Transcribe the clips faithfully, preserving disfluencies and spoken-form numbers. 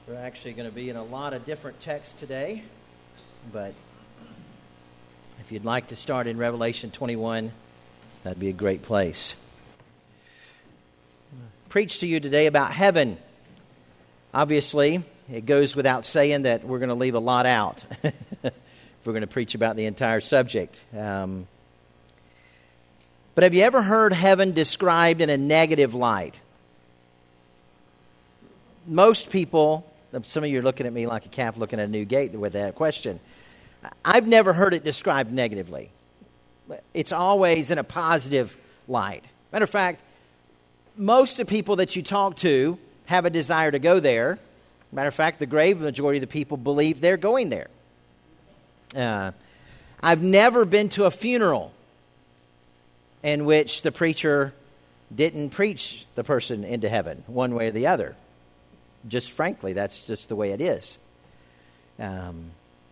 We're actually going to be in a lot of different texts today, but if you'd like to start in Revelation twenty-one, that'd be a great place. Preach to you today about heaven. Obviously, it goes without saying that we're going to leave a lot out if we're going to preach about the entire subject. Um, but have you ever heard heaven described in a negative light? Most people, some of you are looking at me like a calf looking at a new gate with that question. I've never heard it described negatively. It's always in a positive light. Matter of fact, most of the people that you talk to have a desire to go there. Matter of fact, the grave majority of the people believe they're going there. Uh, I've never been to a funeral in which the preacher didn't preach the person into heaven one way or the other. Just frankly, that's just the way it is. Um,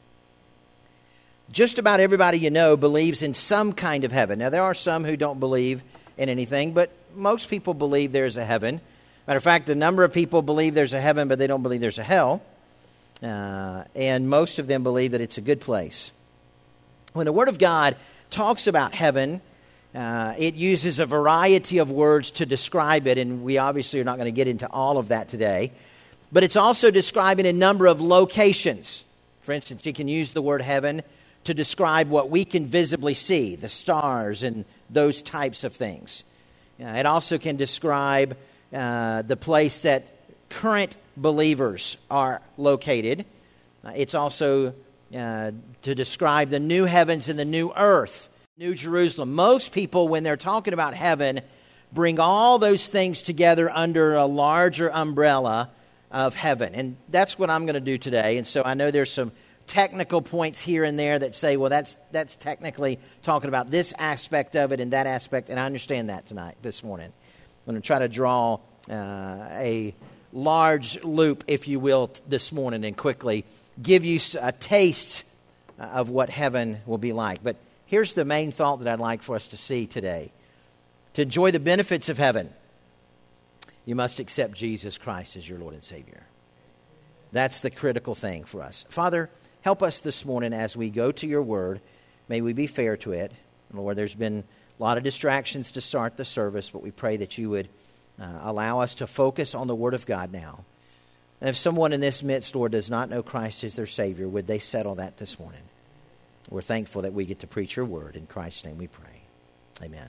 just about everybody you know believes in some kind of heaven. Now, there are some who don't believe in anything, but most people believe there's a heaven. Matter of fact, a number of people believe there's a heaven, but they don't believe there's a hell. Uh, and most of them believe that it's a good place. When the Word of God talks about heaven, uh, it uses a variety of words to describe it, and we obviously are not going to get into all of that today. But it's also describing a number of locations. For instance, you can use the word heaven to describe what we can visibly see, the stars and those types of things. Uh, it also can describe uh, the place that current believers are located. Uh, it's also uh, to describe the new heavens and the new earth, New Jerusalem. Most people, when they're talking about heaven, bring all those things together under a larger umbrella of heaven. And that's what I'm going to do today. And so I know there's some technical points here and there that say, well, that's that's technically talking about this aspect of it and that aspect, and I understand that tonight, this morning. I'm going to try to draw uh, a large loop, if you will, t- this morning and quickly give you a taste of what heaven will be like. But here's the main thought that I'd like for us to see today. To enjoy the benefits of heaven, you must accept Jesus Christ as your Lord and Savior. That's the critical thing for us. Father, help us this morning as we go to your word. May we be fair to it. Lord, there's been a lot of distractions to start the service, but we pray that you would uh, allow us to focus on the word of God now. And if someone in this midst, Lord, does not know Christ as their Savior, would they settle that this morning? We're thankful that we get to preach your word. In Christ's name we pray. Amen.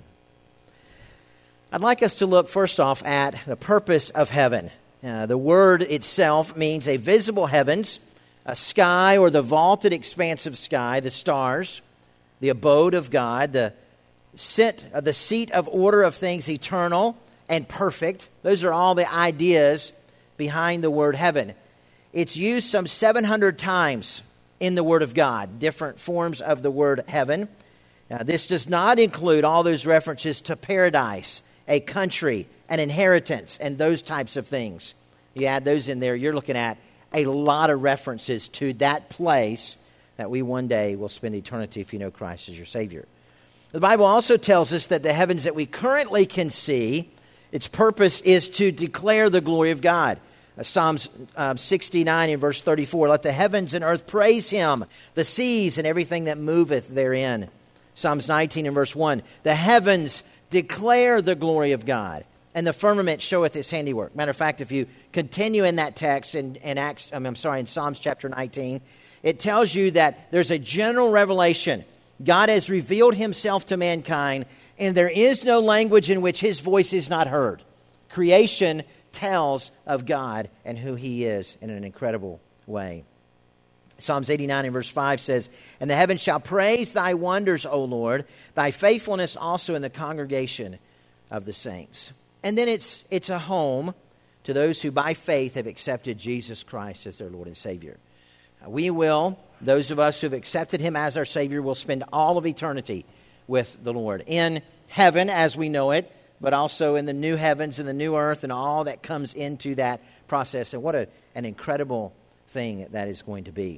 I'd like us to look first off at the purpose of heaven. Uh, the word itself means a visible heavens, a sky or the vaulted expanse of sky, the stars, the abode of God, the sit, uh, the seat of order of things eternal and perfect. Those are all the ideas behind the word heaven. It's used some seven hundred times in the Word of God, different forms of the word heaven. Now, this does not include all those references to paradise, a country, an inheritance, and those types of things. You add those in there, you're looking at a lot of references to that place that we one day will spend eternity if you know Christ as your Savior. The Bible also tells us that the heavens that we currently can see, its purpose is to declare the glory of God. Uh, Psalms uh, sixty-nine in verse thirty-four, let the heavens and earth praise him, the seas and everything that moveth therein. Psalms nineteen in verse one, the heavens declare the glory of God, and the firmament showeth his handiwork. Matter of fact, if you continue in that text in, in Acts, I'm sorry, in Psalms chapter nineteen, it tells you that there's a general revelation. God has revealed himself to mankind, and there is no language in which his voice is not heard. Creation tells of God and who he is in an incredible way. Psalms eighty-nine and verse five says, and the heavens shall praise thy wonders, O Lord, thy faithfulness also in the congregation of the saints. And then it's it's a home to those who by faith have accepted Jesus Christ as their Lord and Savior. We will, those of us who have accepted him as our Savior, will spend all of eternity with the Lord in heaven as we know it, but also in the new heavens and the new earth and all that comes into that process. And what a, an incredible thing that is going to be.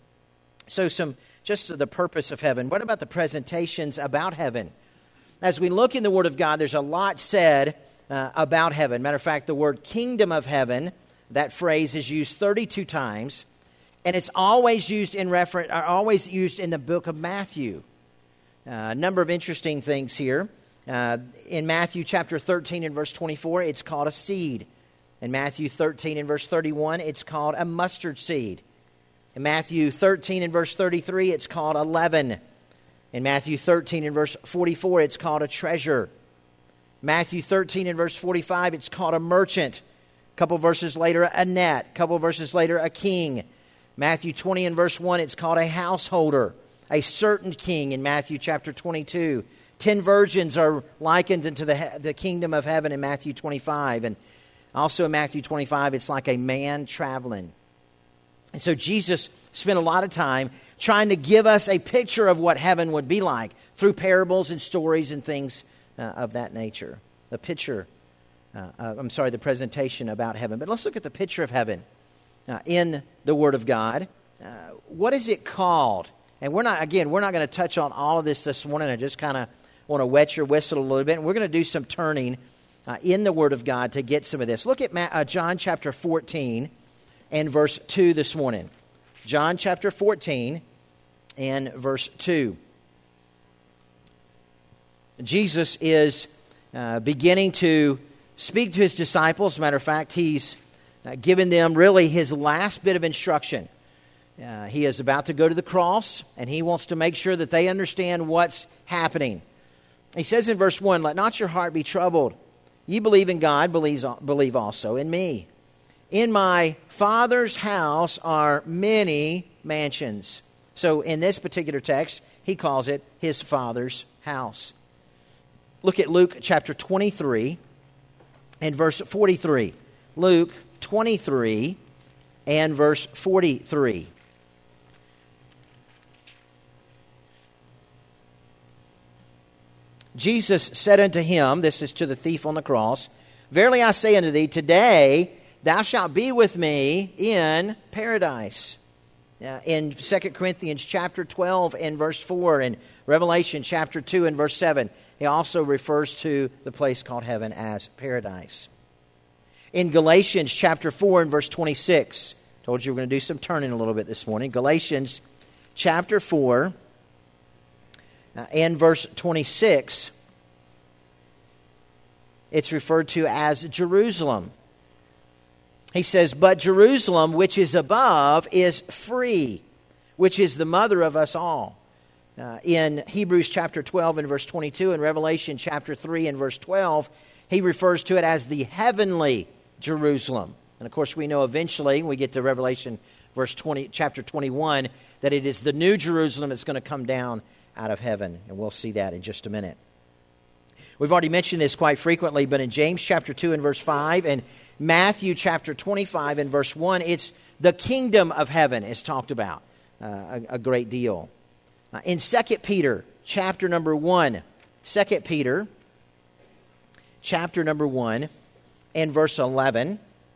So some just the purpose of heaven. What about the presentations about heaven? As we look in the Word of God, there's a lot said uh, about heaven. Matter of fact, the word kingdom of heaven That phrase is used thirty-two times, and it's always used in reference, or always used in the book of Matthew. Uh, a number of interesting things here. Uh, in Matthew chapter thirteen and verse twenty-four, it's called a seed. In Matthew thirteen and verse thirty-one, it's called a mustard seed. In Matthew thirteen and verse thirty-three, it's called a leaven. In Matthew thirteen and verse forty-four, it's called a treasure. Matthew thirteen and verse forty-five, it's called a merchant. A couple verses later, a net. A couple verses later, a king. Matthew twenty and verse one, it's called a householder. A certain king in Matthew chapter twenty-two. Ten virgins are likened into the, the kingdom of heaven in Matthew twenty-five. And also in Matthew twenty-five, it's like a man traveling. And so Jesus spent a lot of time trying to give us a picture of what heaven would be like through parables and stories and things uh, of that nature. A picture, uh, uh, I'm sorry, the presentation about heaven. But let's look at the picture of heaven uh, in the Word of God. Uh, what is it called? And we're not, again, we're not going to touch on all of this this morning. I just kind of want to wet your whistle a little bit. And we're going to do some turning uh, in the Word of God to get some of this. Look at Ma- uh, John chapter fourteen and verse two this morning. John chapter fourteen and verse two. Jesus is uh, beginning to speak to his disciples. As a matter of fact, he's uh, given them really his last bit of instruction. Uh, he is about to go to the cross, and he wants to make sure that they understand what's happening. He says in verse one, "Let not your heart be troubled. Ye believe in God, believe believe also in me. In my Father's house are many mansions." So in this particular text, he calls it his Father's house. Look at Luke chapter twenty-three and verse forty-three. Luke twenty-three and verse forty-three. Jesus said unto him, this is to the thief on the cross, "Verily I say unto thee, today thou shalt be with me in paradise." Uh, in Second Corinthians chapter twelve and verse four, and Revelation chapter two and verse seven, he also refers to the place called heaven as paradise. In Galatians chapter four and verse twenty-six, told you we're going to do some turning a little bit this morning. Galatians chapter four uh, and verse twenty-six, it's referred to as Jerusalem. He says, "But Jerusalem, which is above, is free, which is the mother of us all." Uh, in Hebrews chapter twelve and verse twenty-two, and Revelation chapter three and verse twelve, he refers to it as the heavenly Jerusalem. And of course, we know eventually, when we get to Revelation verse twenty, chapter twenty-one, that it is the new Jerusalem that's going to come down out of heaven. And we'll see that in just a minute. We've already mentioned this quite frequently, but in James chapter two and verse five, and Matthew chapter twenty-five and verse one, it's the kingdom of heaven is talked about uh, a, a great deal. Uh, in Second Peter chapter number one, Second Peter chapter number one and verse eleven,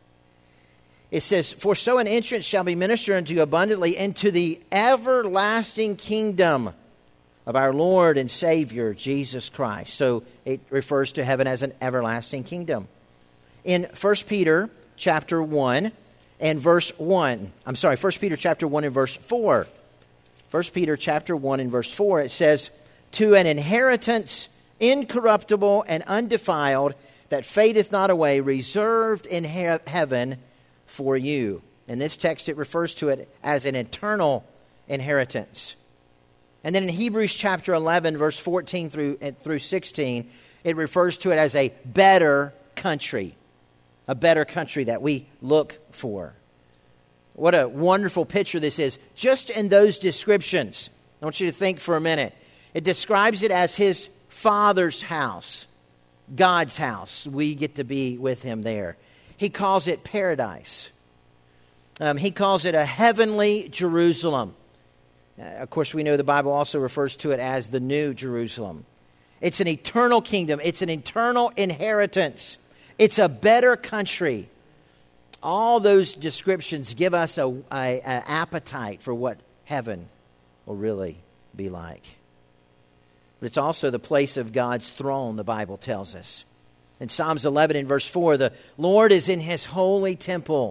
it says, "For so an entrance shall be ministered unto you abundantly into the everlasting kingdom of our Lord and Savior Jesus Christ." So it refers to heaven as an everlasting kingdom. In First Peter chapter one and verse one, I'm sorry, First Peter chapter one and verse four. First Peter chapter one and verse four, it says, "To an inheritance incorruptible and undefiled, that fadeth not away, reserved in he- heaven for you." In this text, it refers to it as an eternal inheritance. And then in Hebrews chapter eleven, verse fourteen through, through sixteen, it refers to it as a better country. A better country that we look for. What a wonderful picture this is. Just in those descriptions, I want you to think for a minute. It describes it as his Father's house, God's house. We get to be with him there. He calls it paradise. Um, he calls it a heavenly Jerusalem. Uh, of course, we know the Bible also refers to it as the New Jerusalem. It's an eternal kingdom. It's an eternal inheritance. It's a better country. All those descriptions give us a, a, a appetite for what heaven will really be like. But it's also the place of God's throne, the Bible tells us. In Psalms eleven and verse four, "The Lord is in his holy temple.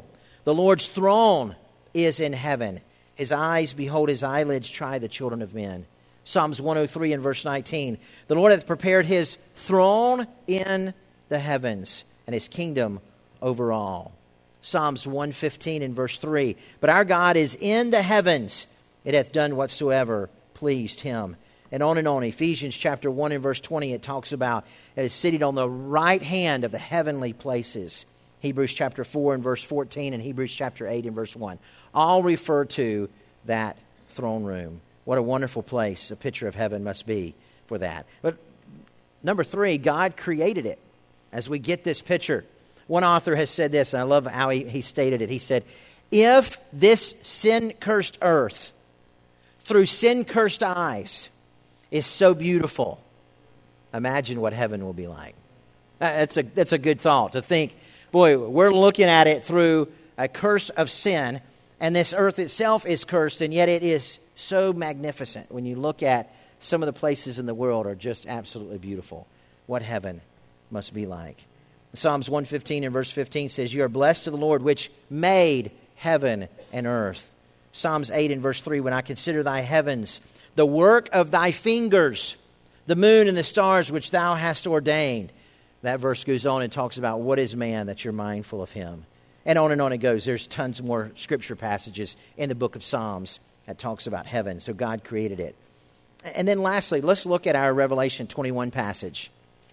The Lord's throne is in heaven. His eyes behold, his eyelids try the children of men. Psalms one oh three and verse nineteen. The Lord hath prepared his throne in the heavens, and his kingdom over all. Psalms one fifteen and verse three. But our God is in the heavens. It hath done whatsoever pleased him. And on and on. Ephesians chapter one and verse twenty, it talks about it is seated on the right hand of the heavenly places. Hebrews chapter four and verse fourteen and Hebrews chapter eight and verse one. All refer to that throne room. What a wonderful place a picture of heaven must be for that. But number three, God created it. As we get this picture, one author has said this, and I love how he, he stated it. He said, if this sin-cursed earth, through sin-cursed eyes, is so beautiful, imagine what heaven will be like. That's a, that's a good thought to think, boy, we're looking at it through a curse of sin, and this earth itself is cursed, and yet it is so magnificent. When you look at some of the places in the world are just absolutely beautiful. What heaven must be like. Psalms one fifteen and verse fifteen says, you are blessed of the Lord, which made heaven and earth. Psalms eight and verse three, when I consider thy heavens, the work of thy fingers, the moon and the stars which thou hast ordained. That verse goes on and talks about what is man that you're mindful of him. And on and on it goes. There's tons more scripture passages in the book of Psalms that talks about heaven. So God created it. And then lastly, let's look at our Revelation twenty-one passage.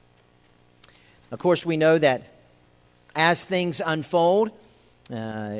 Of course, we know that as things unfold, uh,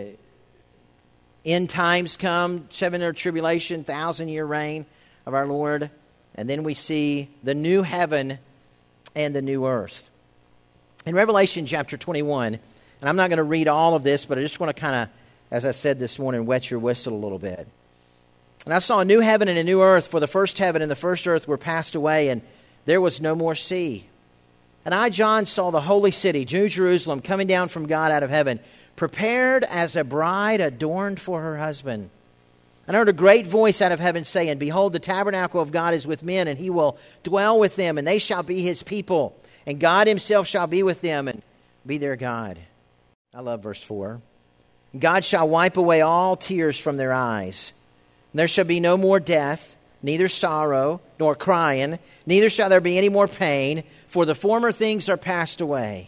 end times come, seven-year tribulation, thousand-year reign of our Lord, and then we see the new heaven and the new earth. In Revelation chapter twenty-one, and I'm not going to read all of this, but I just want to kind of, as I said this morning, wet your whistle a little bit. And I saw a new heaven and a new earth, for the first heaven and the first earth were passed away, and there was no more sea. And I, John, saw the holy city, New Jerusalem, coming down from God out of heaven, prepared as a bride adorned for her husband. And I heard a great voice out of heaven saying, behold, the tabernacle of God is with men, and he will dwell with them, and they shall be his people. And God himself shall be with them and be their God. I love verse four. God shall wipe away all tears from their eyes. And there shall be no more death, neither sorrow, nor crying, neither shall there be any more pain, for the former things are passed away.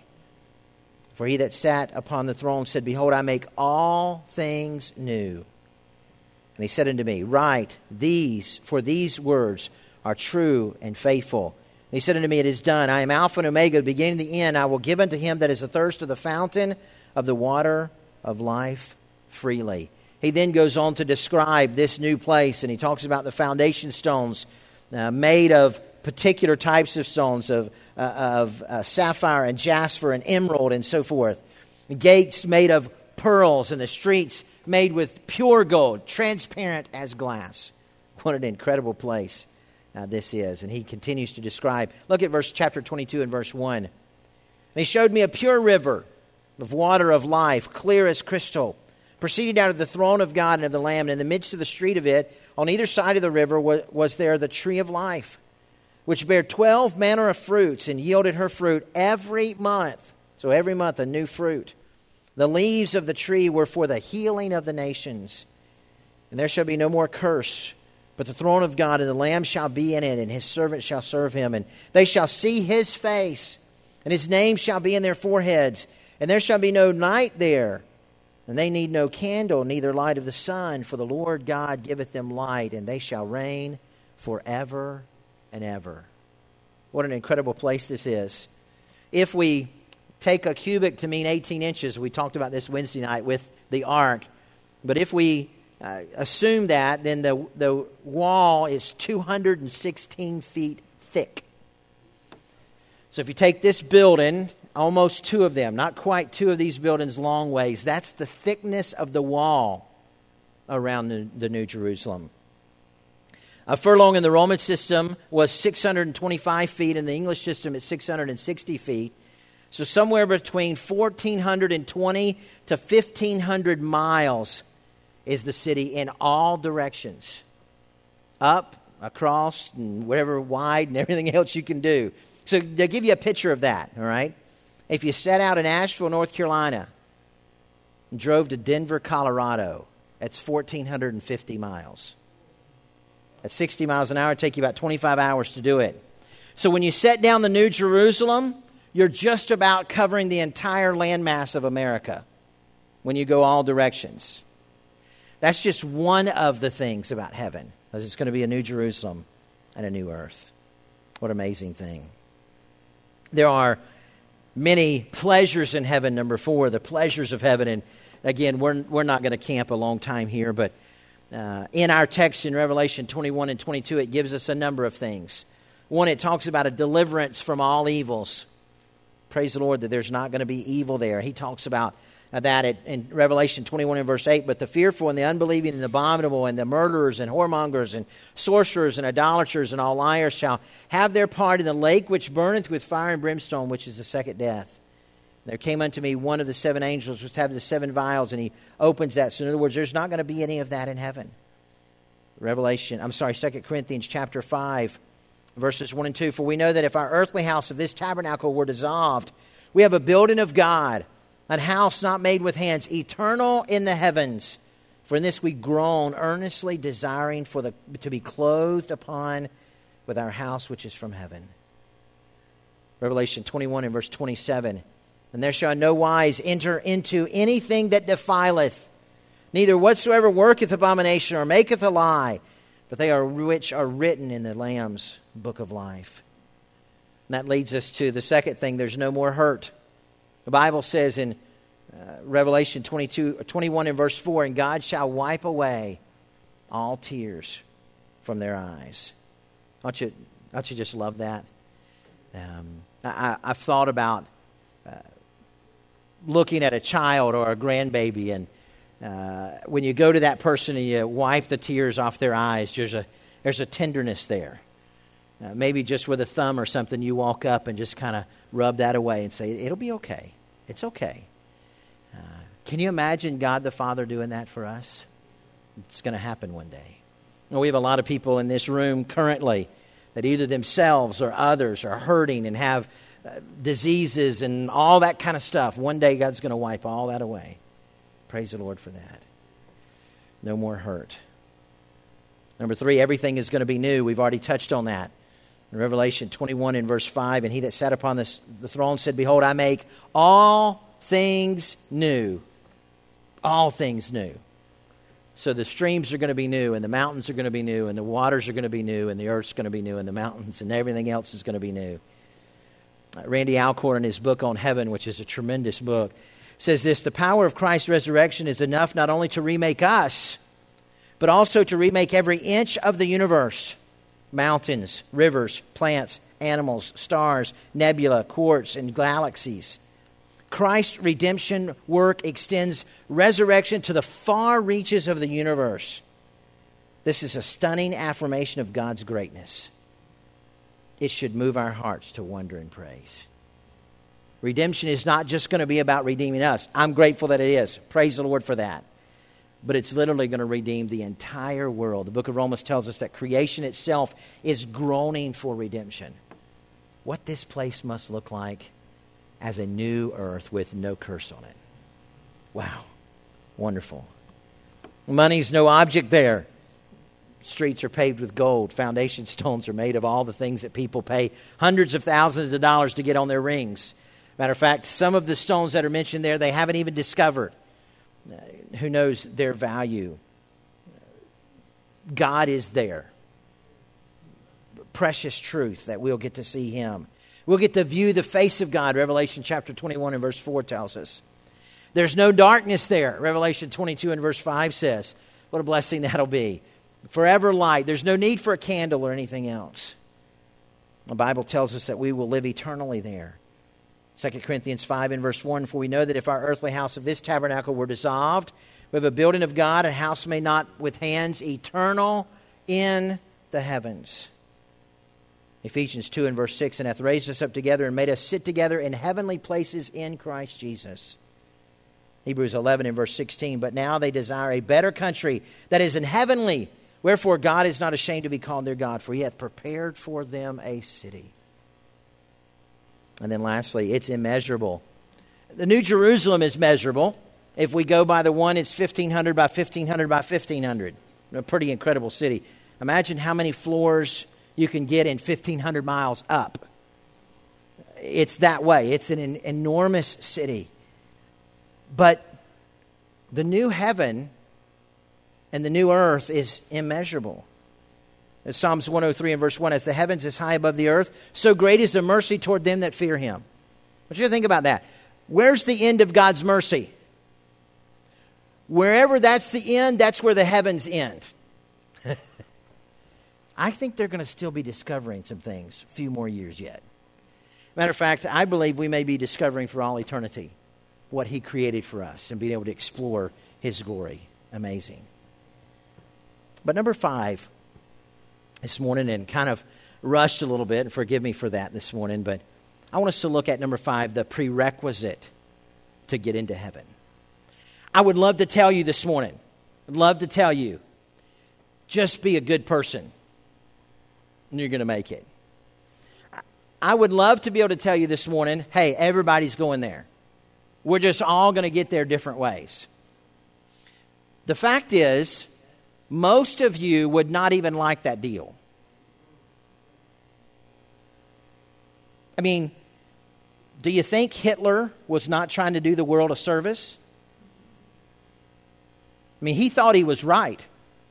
For he that sat upon the throne said, behold, I make all things new. And he said unto me, write these, for these words are true and faithful. And he said unto me, it is done. I am Alpha and Omega, the beginning and the end. I will give unto him that is athirst of the fountain of the water of life freely. He then goes on to describe this new place, and he talks about the foundation stones uh, made of particular types of stones, of, uh, of uh, sapphire and jasper and emerald and so forth. Gates made of pearls, and the streets made with pure gold, transparent as glass. What an incredible place uh, this is. And he continues to describe. Look at verse chapter twenty-two and verse one. And he showed me a pure river of water of life, clear as crystal, proceeding out of the throne of God and of the Lamb. And in the midst of the street of it, on either side of the river, was, was there the tree of life, which bare twelve manner of fruits, and yielded her fruit every month. So every month a new fruit. The leaves of the tree were for the healing of the nations. And there shall be no more curse, but the throne of God and the Lamb shall be in it, and his servants shall serve him. And they shall see his face, and his name shall be in their foreheads. And there shall be no night there, and they need no candle, neither light of the sun, for the Lord God giveth them light, and they shall reign forever and ever. What an incredible place this is. If we take a cubit to mean eighteen inches, we talked about this Wednesday night with the ark, but if we uh, assume that, then the, the wall is two hundred sixteen feet thick. So if you take this building, almost two of them, not quite two of these buildings long ways, that's the thickness of the wall around the, the New Jerusalem. A furlong in the Roman system was six hundred twenty-five feet. In the English system, it's six hundred sixty feet. So somewhere between one thousand four hundred twenty to fifteen hundred miles is the city in all directions. Up, across, and whatever wide and everything else you can do. So to give you a picture of that, all right? If you set out in Asheville, North Carolina, and drove to Denver, Colorado. That's one thousand four hundred fifty miles. At sixty miles an hour, it'd take you about twenty-five hours to do it. So when you set down the New Jerusalem, you're just about covering the entire landmass of America when you go all directions. That's just one of the things about heaven, because it's going to be a new Jerusalem and a new earth. What an amazing thing. There are many pleasures in heaven. Number four, the pleasures of heaven. And again, we're, we're not going to camp a long time here, but uh, in our text in Revelation twenty-one and twenty-two, it gives us a number of things. One, it talks about a deliverance from all evils. Praise the Lord that there's not going to be evil there. He talks about that in Revelation twenty-one and verse eight. But the fearful and the unbelieving and the abominable and the murderers and whoremongers and sorcerers and idolaters and all liars shall have their part in the lake which burneth with fire and brimstone, which is the second death. There came unto me one of the seven angels which have the seven vials, and he opens that. So in other words, there's not going to be any of that in heaven. Revelation, I'm sorry, Second Corinthians chapter five, verses one and two. For we know that if our earthly house of this tabernacle were dissolved, we have a building of God, a house not made with hands, eternal in the heavens. For in this we groan, earnestly desiring for the to be clothed upon with our house which is from heaven. Revelation twenty-one and verse twenty-seven. And there shall no wise enter into anything that defileth, neither whatsoever worketh abomination or maketh a lie, but they are which are written in the Lamb's book of life. And that leads us to the second thing. There's no more hurt. The Bible says in uh, Revelation twenty-two, twenty-one and verse four, and God shall wipe away all tears from their eyes. Don't you, don't you just love that? Um, I, I've thought about uh, looking at a child or a grandbaby, and uh, when you go to that person and you wipe the tears off their eyes, there's a, there's a tenderness there. Uh, maybe just with a thumb or something, you walk up and just kind of rub that away and say, it'll be okay. It's okay. Uh, can you imagine God the Father doing that for us? It's going to happen one day. You know, we have a lot of people in this room currently that either themselves or others are hurting and have uh, diseases and all that kind of stuff. One day God's going to wipe all that away. Praise the Lord for that. No more hurt. Number three, everything is going to be new. We've already touched on that. In Revelation twenty-one and verse five, and he that sat upon this, the throne said, behold, I make all things new. All things new. So the streams are going to be new, and the mountains are going to be new, and the waters are going to be new, and the earth's going to be new, and the mountains and everything else is going to be new. Uh, Randy Alcorn, in his book on heaven, which is a tremendous book, says this: the power of Christ's resurrection is enough not only to remake us, but also to remake every inch of the universe. Mountains, rivers, plants, animals, stars, nebula, quartz, and galaxies. Christ's redemption work extends resurrection to the far reaches of the universe. This is a stunning affirmation of God's greatness. It should move our hearts to wonder and praise. Redemption is not just going to be about redeeming us. I'm grateful that it is. Praise the Lord for that. But it's literally going to redeem the entire world. The book of Romans tells us that creation itself is groaning for redemption. What this place must look like as a new earth with no curse on it. Wow. Wonderful. Money's no object there. Streets are paved with gold. Foundation stones are made of all the things that people pay hundreds of thousands of dollars to get on their rings. Matter of fact, some of the stones that are mentioned there, they haven't even discovered. Uh, who knows their value? God is there. Precious truth that we'll get to see Him. We'll get to view the face of God. Revelation chapter twenty-one and verse four tells us. There's no darkness there. Revelation twenty-two and verse five says. What a blessing that'll be. Forever light. There's no need for a candle or anything else. The Bible tells us that we will live eternally there. Second Corinthians five and verse one, for we know that if our earthly house of this tabernacle were dissolved, we have a building of God, a house made not with hands, eternal in the heavens. Ephesians two and verse six, and hath raised us up together and made us sit together in heavenly places in Christ Jesus. Hebrews eleven and verse sixteen, but now they desire a better country that is in heavenly. Wherefore God is not ashamed to be called their God, for He hath prepared for them a city. And then lastly, it's immeasurable. The New Jerusalem is measurable. If we go by the one, it's fifteen hundred by fifteen hundred by fifteen hundred. A pretty incredible city. Imagine how many floors you can get in fifteen hundred miles up. It's that way. It's an enormous city. But the new heaven and the new earth is immeasurable. As Psalms one oh three and verse one, as the heavens is high above the earth, so great is the mercy toward them that fear him. I want you to think about that. Where's the end of God's mercy? Wherever that's the end, that's where the heavens end. I think they're going to still be discovering some things a few more years yet. Matter of fact, I believe we may be discovering for all eternity what he created for us and being able to explore his glory. Amazing. But number five this morning, and kind of rushed a little bit, and forgive me for that this morning, but I want us to look at number five, the prerequisite to get into heaven. I would love to tell you this morning, I'd love to tell you, just be a good person, and you're going to make it. I would love to be able to tell you this morning, hey, everybody's going there. We're just all going to get there different ways. The fact is, most of you would not even like that deal. I mean, do you think Hitler was not trying to do the world a service? I mean, he thought he was right.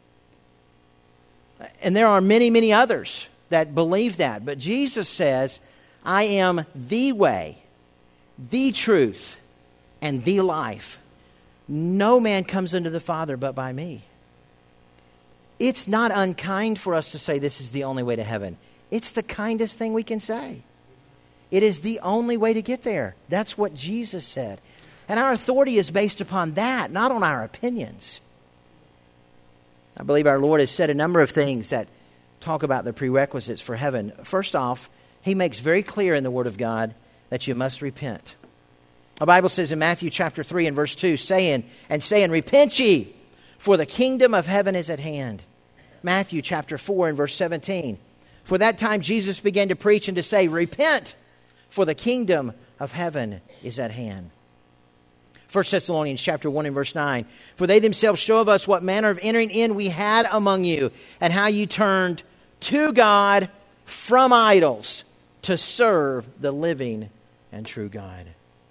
And there are many, many others that believe that. But Jesus says, I am the way, the truth, and the life. No man comes unto the Father but by me. It's not unkind for us to say this is the only way to heaven. It's the kindest thing we can say. It is the only way to get there. That's what Jesus said. And our authority is based upon that, not on our opinions. I believe our Lord has said a number of things that talk about the prerequisites for heaven. First off, he makes very clear in the Word of God that you must repent. The Bible says in Matthew chapter three and verse two, saying, and saying, repent ye, for the kingdom of heaven is at hand. Matthew chapter four and verse seventeen. For that time Jesus began to preach and to say, repent, for the kingdom of heaven is at hand. First Thessalonians chapter one and verse nine. For they themselves show of us what manner of entering in we had among you, and how you turned to God from idols to serve the living and true God.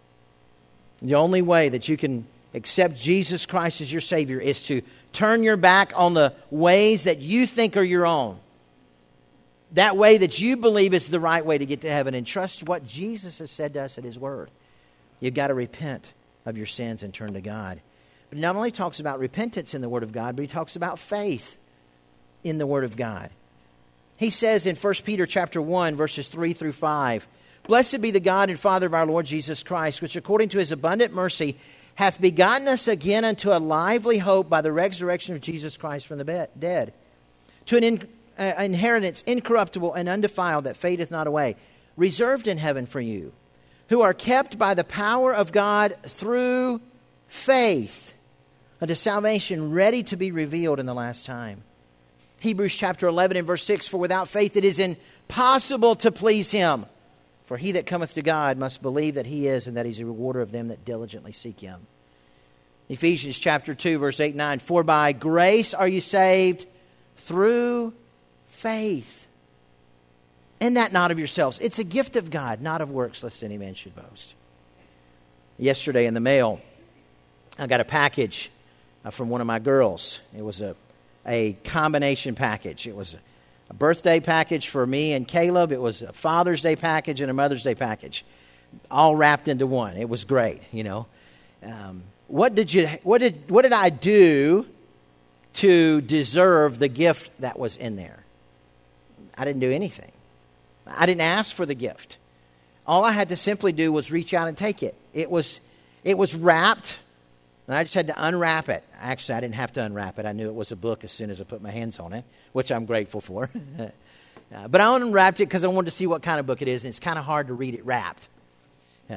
The only way that you can accept Jesus Christ as your Savior is to turn your back on the ways that you think are your own. That way that you believe is the right way to get to heaven, and trust what Jesus has said to us in his Word. You've got to repent of your sins and turn to God. But he not only talks about repentance in the Word of God, but he talks about faith in the Word of God. He says in First Peter chapter one, verses three through five, blessed be the God and Father of our Lord Jesus Christ, which according to his abundant mercy hath begotten us again unto a lively hope by the resurrection of Jesus Christ from the dead, to an in, uh, inheritance incorruptible and undefiled that fadeth not away, reserved in heaven for you, who are kept by the power of God through faith unto salvation, ready to be revealed in the last time. Hebrews chapter eleven and verse six, for without faith it is impossible to please him. For he that cometh to God must believe that he is, and that he's a rewarder of them that diligently seek him. Ephesians chapter two, verse eight and nine, for by grace are you saved through faith. And that not of yourselves. It's a gift of God, not of works, lest any man should boast. Yesterday in the mail, I got a package uh, from one of my girls. It was a, a combination package. It was a, a birthday package for me and Caleb. It was a Father's Day package and a Mother's Day package, all wrapped into one. It was great, you know. Um, what did you? What did? What did I do to deserve the gift that was in there? I didn't do anything. I didn't ask for the gift. All I had to simply do was reach out and take it. It was, it was wrapped, and I just had to unwrap it. Actually, I didn't have to unwrap it. I knew it was a book as soon as I put my hands on it, which I'm grateful for. uh, but I unwrapped it because I wanted to see what kind of book it is, and it's kind of hard to read it wrapped. Uh,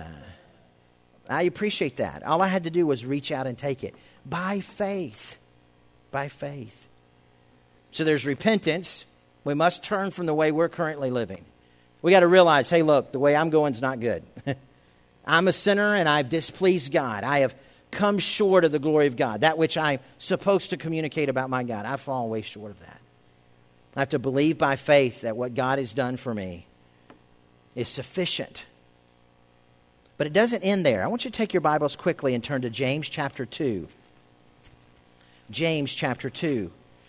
I appreciate that. All I had to do was reach out and take it by faith. By faith. So there's repentance. We must turn from the way we're currently living. We got to realize, hey, look, the way I'm going is not good. I'm a sinner and I've displeased God. I have come short of the glory of God, that which I'm supposed to communicate about my God. I fall way short of that. I have to believe by faith that what God has done for me is sufficient. But it doesn't end there. I want you to take your Bibles quickly and turn to James chapter two. James chapter two.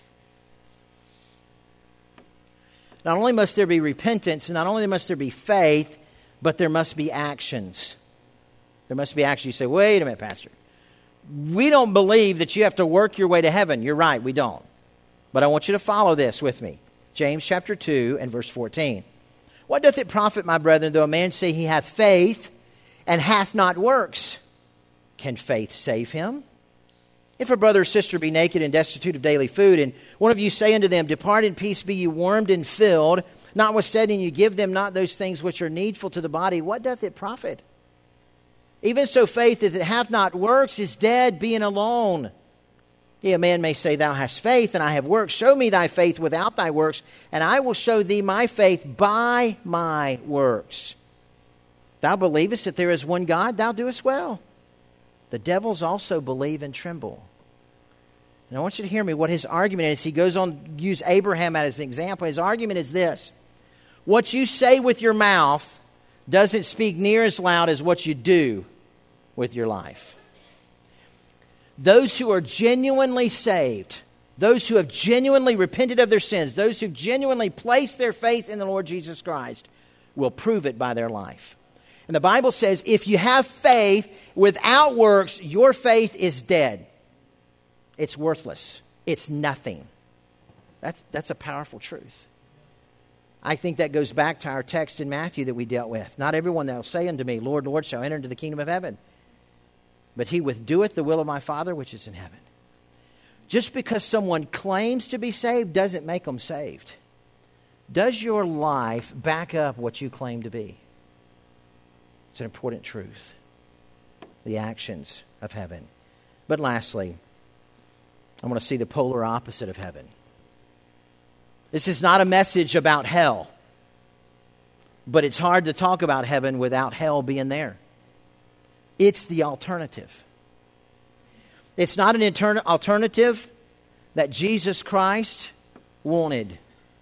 Not only must there be repentance, not only must there be faith, but there must be actions. There must be action. You say, wait a minute, Pastor. We don't believe that you have to work your way to heaven. You're right, we don't. But I want you to follow this with me. James chapter two and verse fourteen. What doth it profit, my brethren, though a man say he hath faith and hath not works? Can faith save him? If a brother or sister be naked and destitute of daily food, and one of you say unto them, depart in peace, be ye warmed and filled, notwithstanding you give them not those things which are needful to the body, what doth it profit? Even so faith that it hath not works is dead, being alone. Yea, a man may say, thou hast faith, and I have works. Show me thy faith without thy works, and I will show thee my faith by my works. Thou believest that there is one God, thou doest well. The devils also believe and tremble. And I want you to hear me what his argument is. He goes on to use Abraham as an example. His argument is this. What you say with your mouth doesn't speak near as loud as what you do with your life. Those who are genuinely saved, those who have genuinely repented of their sins, those who genuinely placed their faith in the Lord Jesus Christ will prove it by their life. And the Bible says if you have faith without works, your faith is dead. It's worthless. It's nothing. That's, that's a powerful truth. I think that goes back to our text in Matthew that we dealt with. Not everyone that will say unto me, Lord, Lord, shall enter into the kingdom of heaven, but he which doeth the will of my Father which is in heaven. Just because someone claims to be saved doesn't make them saved. Does your life back up what you claim to be? It's an important truth. The actions of heaven. But lastly, I want to see the polar opposite of heaven. This is not a message about hell. But it's hard to talk about heaven without hell being there. It's the alternative. It's not an intern- alternative that Jesus Christ wanted.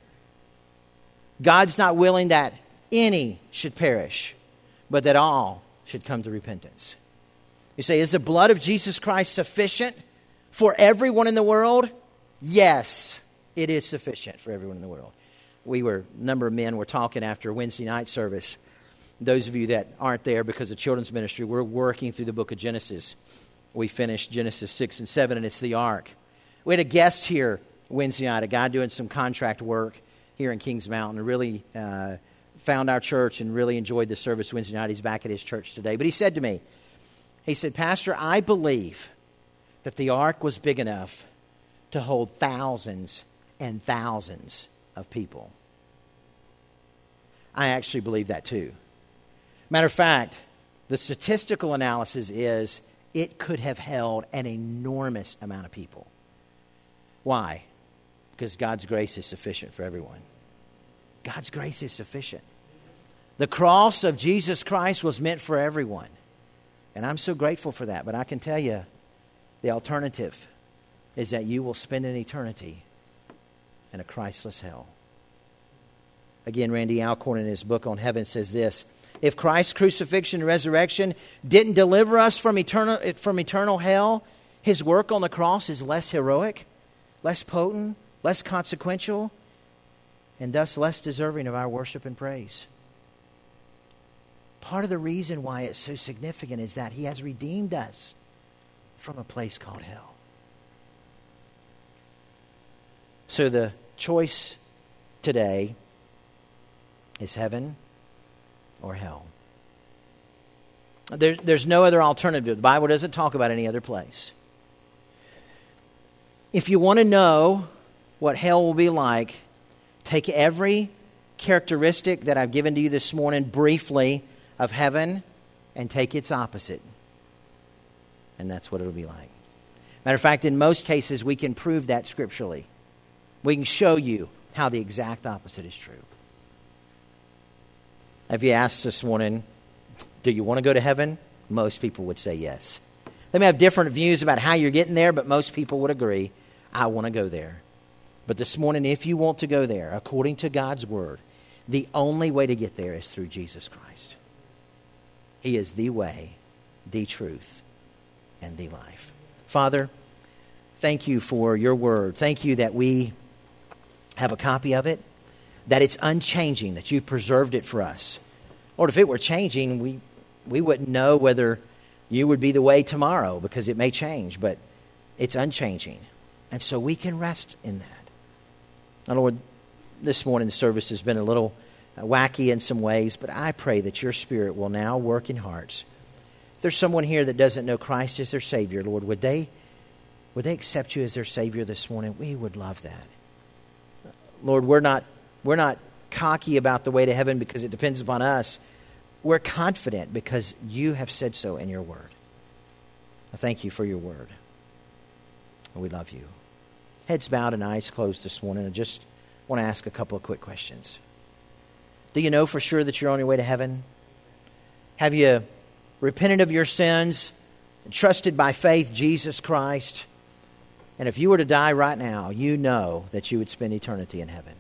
God's not willing that any should perish, but that all should come to repentance. You say, is the blood of Jesus Christ sufficient for everyone in the world? Yes, it is sufficient for everyone in the world. We were, a number of men were talking after Wednesday night service. Those of you that aren't there because of children's ministry, we're working through the book of Genesis. We finished Genesis six and seven, and it's the ark. We had a guest here Wednesday night, a guy doing some contract work here in Kings Mountain, really uh, found our church and really enjoyed the service Wednesday night. He's back at his church today. But he said to me, he said, Pastor, I believe that the ark was big enough to hold thousands and thousands of people. I actually believe that too. Matter of fact, the statistical analysis is it could have held an enormous amount of people. Why? Because God's grace is sufficient for everyone. God's grace is sufficient. The cross of Jesus Christ was meant for everyone. And I'm so grateful for that. But I can tell you, the alternative is that you will spend an eternity in a Christless hell. Again, Randy Alcorn in his book on heaven says this: if Christ's crucifixion and resurrection didn't deliver us from eternal, from eternal hell, his work on the cross is less heroic, less potent, less consequential, and thus less deserving of our worship and praise. Part of the reason why it's so significant is that he has redeemed us from a place called hell. So the choice today is heaven or hell. There, there's no other alternative. The Bible doesn't talk about any other place. If you want to know what hell will be like, take every characteristic that I've given to you this morning briefly of heaven and take its opposite. And that's what it'll be like. Matter of fact, in most cases, we can prove that scripturally. We can show you how the exact opposite is true. Have you asked this morning, do you want to go to heaven? Most people would say yes. They may have different views about how you're getting there, but most people would agree, I want to go there. But this morning, if you want to go there, according to God's Word, the only way to get there is through Jesus Christ. He is the way, the truth, and the life. Father, thank you for your Word. Thank you that we have a copy of it, that it's unchanging, that you preserved it for us. Lord, if it were changing, we, we wouldn't know whether you would be the way tomorrow, because it may change, but it's unchanging. And so we can rest in that. Now, Lord, this morning the service has been a little wacky in some ways, but I pray that your Spirit will now work in hearts. If there's someone here that doesn't know Christ as their Savior, Lord, would they, would they accept you as their Savior this morning? We would love that. Lord, we're not, we're not cocky about the way to heaven because it depends upon us. We're confident because you have said so in your Word. I thank you for your Word. We love you. Heads bowed and eyes closed this morning. I just want to ask a couple of quick questions. Do you know for sure that you're on your way to heaven? Have you repented of your sins, trusted by faith Jesus Christ? And if you were to die right now, you know that you would spend eternity in heaven.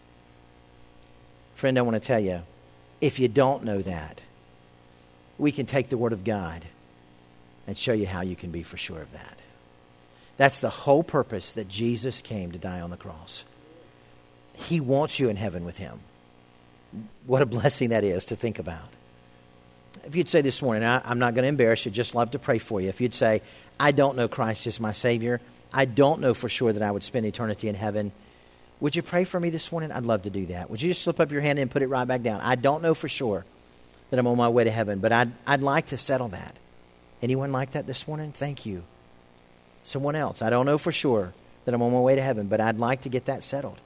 Friend, I want to tell you, if you don't know that, we can take the Word of God and show you how you can be for sure of that. That's the whole purpose that Jesus came to die on the cross. He wants you in heaven with him. What a blessing that is to think about. If you'd say this morning, I, I'm not going to embarrass you, just love to pray for you. If you'd say, I don't know Christ as my Savior, I don't know for sure that I would spend eternity in heaven, would you pray for me this morning? I'd love to do that. Would you just slip up your hand and put it right back down? I don't know for sure that I'm on my way to heaven, but I'd, I'd like to settle that. Anyone like that this morning? Thank you. Someone else. I don't know for sure that I'm on my way to heaven, but I'd like to get that settled.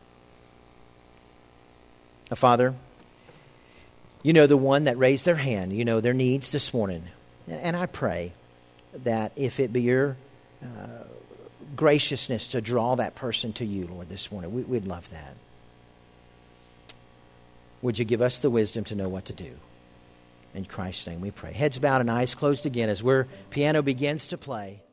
Now, Father, you know the one that raised their hand. You know their needs this morning. And I pray that if it be your uh, graciousness to draw that person to you, Lord, this morning, we, we'd love that. Would you give us the wisdom to know what to do? In Christ's name we pray. Heads bowed and eyes closed again as our piano begins to play.